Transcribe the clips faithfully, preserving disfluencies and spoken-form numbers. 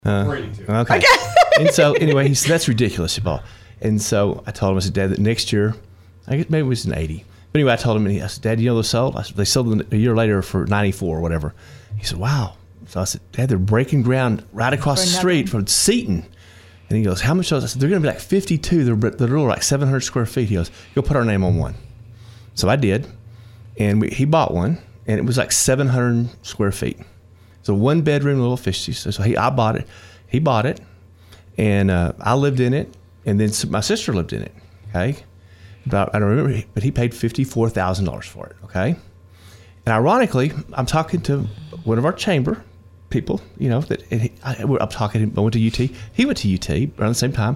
Uh, okay. okay. And so anyway, he said, that's ridiculous, Paul. And so I told him, I said, Dad, that next year, I guess maybe it was an eighty. But anyway, I told him, and he, I said, Dad, you know they sold? I said, they sold them a year later for ninety-four or whatever. He said, wow. So I said, Dad, they're breaking ground right across the street from Seton. And he goes, how much? I said, they're going to be like fifty-two. They're, they're little, like seven hundred square feet. He goes, go put our name on one. So I did. And we, he bought one. And it was like seven hundred square feat. So one bedroom, little fishy. So, so he, I bought it. He bought it. And uh, I lived in it. And then my sister lived in it. Okay. But I don't remember, but he paid fifty-four thousand dollars for it. Okay. And ironically, I'm talking to one of our chamber people, you know, that and he, I, I'm talking, I went to U T. He went to U T around the same time.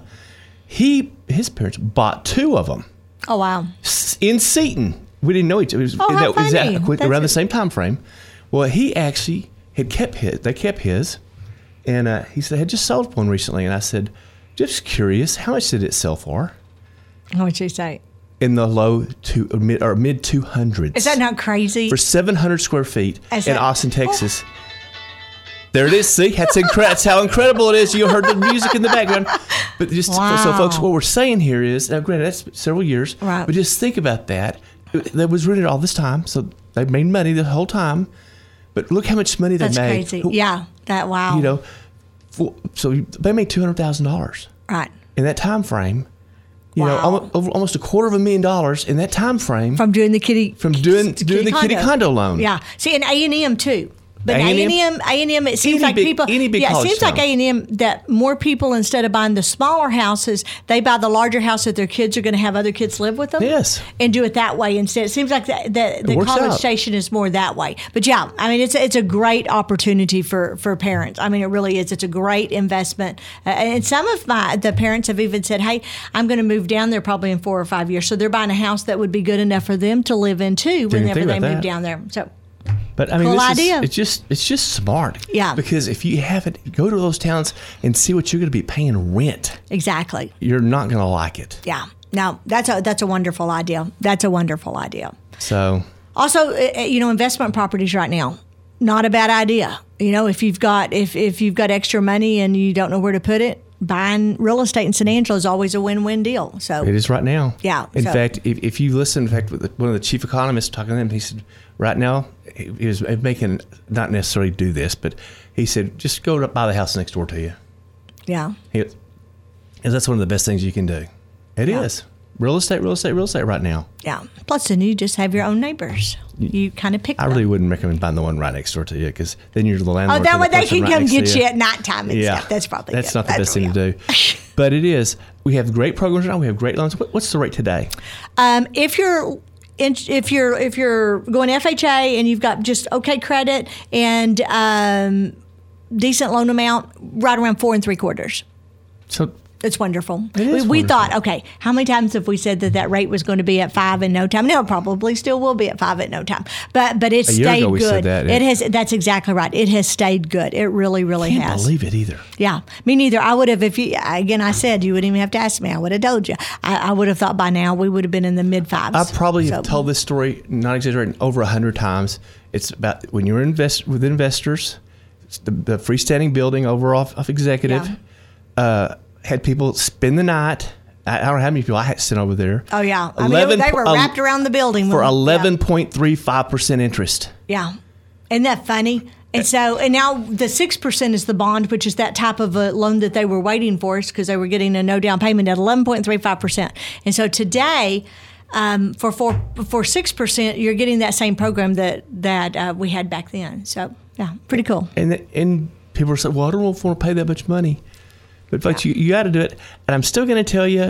He, his parents bought two of them. Oh, wow. In Seton. We didn't know each other. It was, oh, how it was funny. at, around That's the same time frame. Well, he actually had kept his. They kept his. And uh, he said, I had just sold one recently. And I said, just curious, how much did it sell for? How much did you say? In the low to or mid, or mid two hundreds. Is that not crazy? For seven hundred square feet Is in that, Austin, Texas. Oh. There it is. See, that's, incre- that's how incredible it is. You heard the music in the background. But just wow. so, folks, what we're saying here is, now granted, that's several years, right. but just think about that. That was rented all this time, so they made money the whole time. But look how much money they That's made. That's crazy. Yeah, that wow. You know, for, so they made two hundred thousand dollars. Right. In that time frame, you wow. know, almost, over, almost a quarter of a million dollars in that time frame from doing the kitty from doing kitty doing the condo. kitty condo loan. Yeah. See, and A and M too. But A and M, A and M, it seems any like big, people. Any big yeah, it seems town. like A and M that more people, instead of buying the smaller houses, they buy the larger house that their kids are going to have other kids live with them. Yes, and do it that way instead. It seems like the the, the College out. Station is more that way. But yeah, I mean, it's it's a great opportunity for, for parents. I mean, it really is. It's a great investment. Uh, and some of my the parents have even said, "Hey, I'm going to move down there probably in four or five years." So they're buying a house that would be good enough for them to live in too whenever they move that. down there. So. But I mean, cool this idea. Is, it's just it's just smart. Yeah. Because if you haven't, go to those towns and see what you're going to be paying rent. Exactly. You're not going to like it. Yeah. No, that's a that's a wonderful idea. That's a wonderful idea. So. Also, you know, investment properties right now, not a bad idea. You know, if you've got if if you've got extra money and you don't know where to put it, buying real estate in San Angelo is always a win-win deal. So it is right now. Yeah. In so. fact, if, if you listen, in fact, with one of the chief economists talking to them, he said, right now, he was making, not necessarily do this, but he said, just go to buy the house next door to you. Yeah. He, because that's one of the best things you can do. It yeah. is. Real estate, real estate, real estate right now. Yeah. Plus, then you just have your own neighbors. You kind of pick I them. really wouldn't recommend buying the one right next door to you because then you're the landlord. Oh, that way the they can right come get you. you at nighttime and yeah. stuff. That's probably That's good. not the That's best thing real. to do. But it is. We have great programs now. We have great loans. What, what's the rate today? Um, if you're in, if you're if you're going F H A and you've got just okay credit and um, decent loan amount, right around four and three quarters. So. It's wonderful. It is we, we wonderful. thought, okay, how many times have we said that that rate was going to be at five in no time? No, it probably still will be at five at no time. But but it A year stayed ago we good. said that, it yeah. has. That's exactly right. It has stayed good. It really, really Can't has. believe it either. Yeah, me neither. I would have if you again. I said you wouldn't even have to ask me. I would have told you. I, I would have thought by now we would have been in the mid fives. I probably so. have told this story, not exaggerating, over a hundred times. It's about when you're invest with investors, it's the, the freestanding building over off of Executive. Yeah. Uh, had people spend the night. I don't know how many people I had sent over there. Oh yeah, I mean it, they were wrapped around the building for when, eleven point three five percent interest. Yeah, isn't that funny? And so, and now the six percent is the bond, which is that type of a loan that they were waiting for us because they were getting a no down payment at eleven point three five percent. And so today, um, for four for six percent, you're getting that same program that that uh, we had back then. So yeah, pretty cool. And and people are saying, well, I don't know if I want to pay that much money. But folks, yeah. you, you got to do it. And I'm still going to tell you,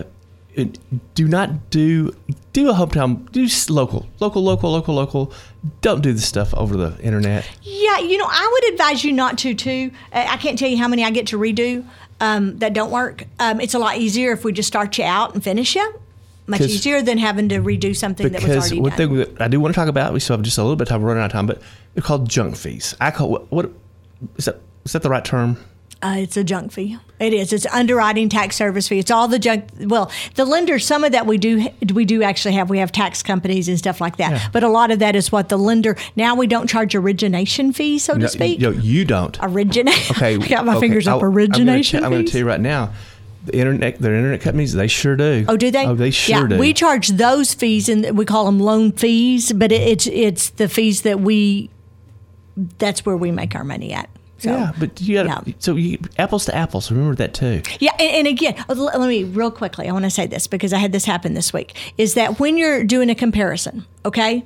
do not do, do a hometown, do local, local, local, local, local. Don't do the stuff over the internet. Yeah, you know, I would advise you not to, too. I can't tell you how many I get to redo um, that don't work. Um, it's a lot easier if we just start you out and finish you. Much easier than having to redo something that was already done. Because one thing that I do want to talk about, we still have just a little bit of time, we're running out of time, but they're called junk fees. I call, what, what is that, is that the right term? Uh, it's a junk fee. It is. It's underwriting, tax service fee. It's all the junk. Well, the lenders, some of that we do we do actually have. We have tax companies and stuff like that. Yeah. But a lot of that is what the lender. Now we don't charge origination fee, so to No, speak. You, you don't. Originate. Okay. I got my okay. fingers up. I'll- Origination I'm going fees. to tell you right now. The internet, their internet companies, they sure do. Oh, do they? Oh, they sure yeah, do. We charge those fees, and we call them loan fees. But it, it's it's the fees that we. That's where we make our money at. So, yeah, but you got yeah. so you, apples to apples. Remember that too. Yeah, and, and again, let let me real quickly. I want to say this because I had this happen this week. Is that when you're doing a comparison, okay?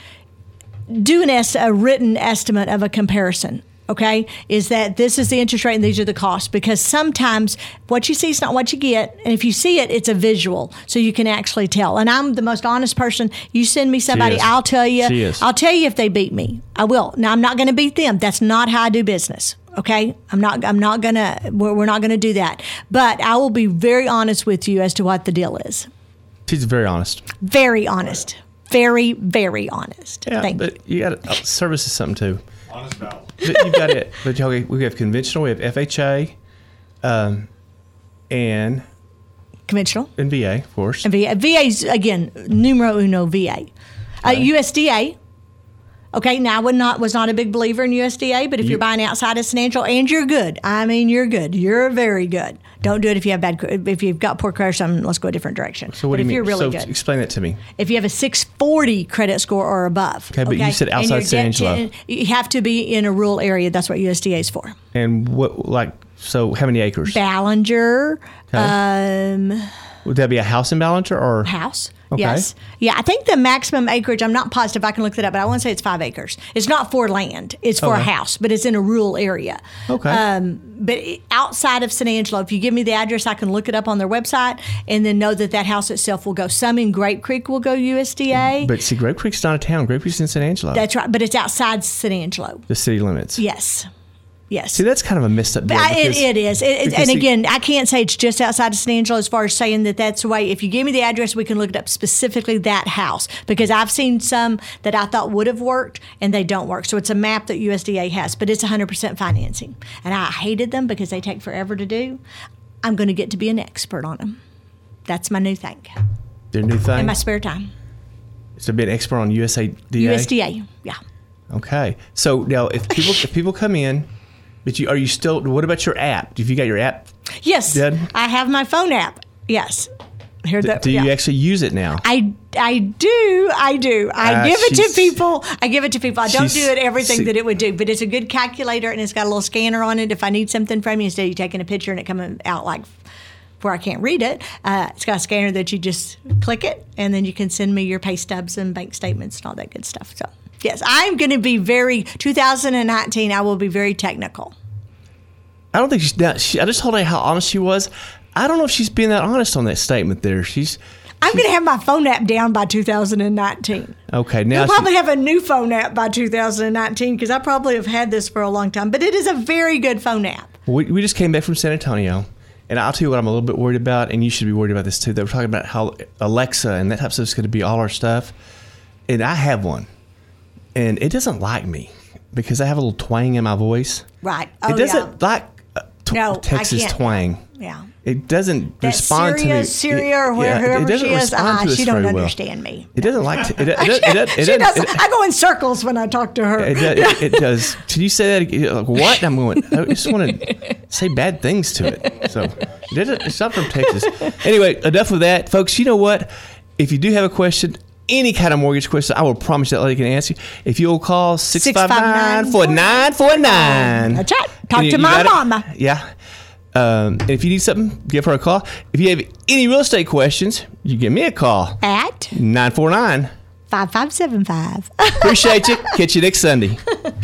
Do an est- a written estimate of a comparison. Okay, is that this is the interest rate and these are the costs, because sometimes what you see is not what you get, and if you see it, it's a visual, so you can actually tell. And I'm the most honest person. You send me somebody, is. I'll tell you. She is. I'll tell you if they beat me. I will. Now I'm not going to beat them. That's not how I do business. Okay, I'm not. I'm not gonna. We're, we're not going to do that. But I will be very honest with you as to what the deal is. She's very honest. Very honest. Very, very honest. Yeah, Thank but you. you got uh, service is something too. Honest balance. But you got it. But okay, we have conventional, we have F H A, um, and Conventional. and V A, of course. And V A. V A's, again, numero uno V A. Uh, U S D A. Okay, now I would not, was not a big believer in U S D A, but if You- you're buying outside of San Angelo, and you're good, I mean, you're good. You're very good. Don't do it if you have bad, cre- if you've got poor credit or something, let's go a different direction. So what but do if you you're mean? really so good. explain that to me. If you have a six forty credit score or above. Okay, but you said and outside you're San getting- Angelo. You have to be in a rural area. That's what U S D A is for. And what, like, so how many acres? Ballinger, um, Would that be a house in Ballinger or? house. Okay. Yes. Yeah, I think the maximum acreage, I'm not positive, I can look that up, but I want to say it's five acres. It's not for land, it's for Okay. a house, but it's in a rural area. Okay. Um, but it- outside of San Angelo, if you give me the address, I can look it up on their website and then know that that house itself will go. Some in Grape Creek will go U S D A. But see, Grape Creek's not a town. Grape Creek's in San Angelo. That's right, but it's outside San Angelo. the city limits. Yes. Yes. See, that's kind of a messed up deal. I, it, because- it is. It, it- because and see- again, I can't say it's just outside of San Angelo as far as saying that that's the way. If you give me the address, we can look it up specifically that house, because I've seen some that I thought would have worked and they don't work. So it's a map that U S D A has, but it's one hundred percent financing. And I hated them because they take forever to do. I'm going to get to be an expert on them. That's my new thing their new thing in my spare time. is to be an expert on U S A D A. U S D A, yeah. Okay. So now, if people if people come in, but you are you still? What about your app? If you got your app, Yes, Did? I have my phone app. Yes. Here, that, do you yeah. actually use it now? I, I do. I do. I Ah, give it she's- to people. I give it to people. I don't she's- do it everything see- that it would do, but it's a good calculator and it's got a little scanner on it. If I need something from you, instead of you taking a picture and it coming out like where I can't read it, uh, it's got a scanner that you just click it and then you can send me your pay stubs and bank statements and all that good stuff. So, yes, I'm going to be very, two thousand nineteen, I will be very technical. I don't think she's. Now, she, I just told her how honest she was. I don't know if she's being that honest on that statement there. She's I'm going to have my phone app down by two thousand nineteen. okay now. You'll she- probably have a new phone app by two thousand nineteen because I probably have had this for a long time. But it is a very good phone app. We, we just came back from San Antonio, and I'll tell you what I'm a little bit worried about, and you should be worried about this too. They were talking about how Alexa and that type of stuff is going to be all our stuff, and I have one, and it doesn't like me because I have a little twang in my voice. Right. Oh, it doesn't like uh, tw- No, I Texas can't. twang. Yeah. It doesn't That respond to Syria, me. Syria, or It- where, yeah, it whoever doesn't she is, respond ah, to us she don't very well. understand me. It doesn't like to. It, it, it, it, it, she doesn't- does. it- I go in circles when I talk to her. It, does, it, it does. Can you say that again? Like, what? I'm going, I just want to say bad things to it. So it doesn't, it's not from Texas. Anyway, enough of that. Folks, you know what? If you do have a question, any kind of mortgage question, I will promise that lady can answer you. If you'll call six five nine, four nine four nine. That's right. Talk to my mama. Yeah. Um, and if you need something, give her a call. If you have any real estate questions, you give me a call. At nine four nine. five five seven five. Appreciate you. Catch you next Sunday.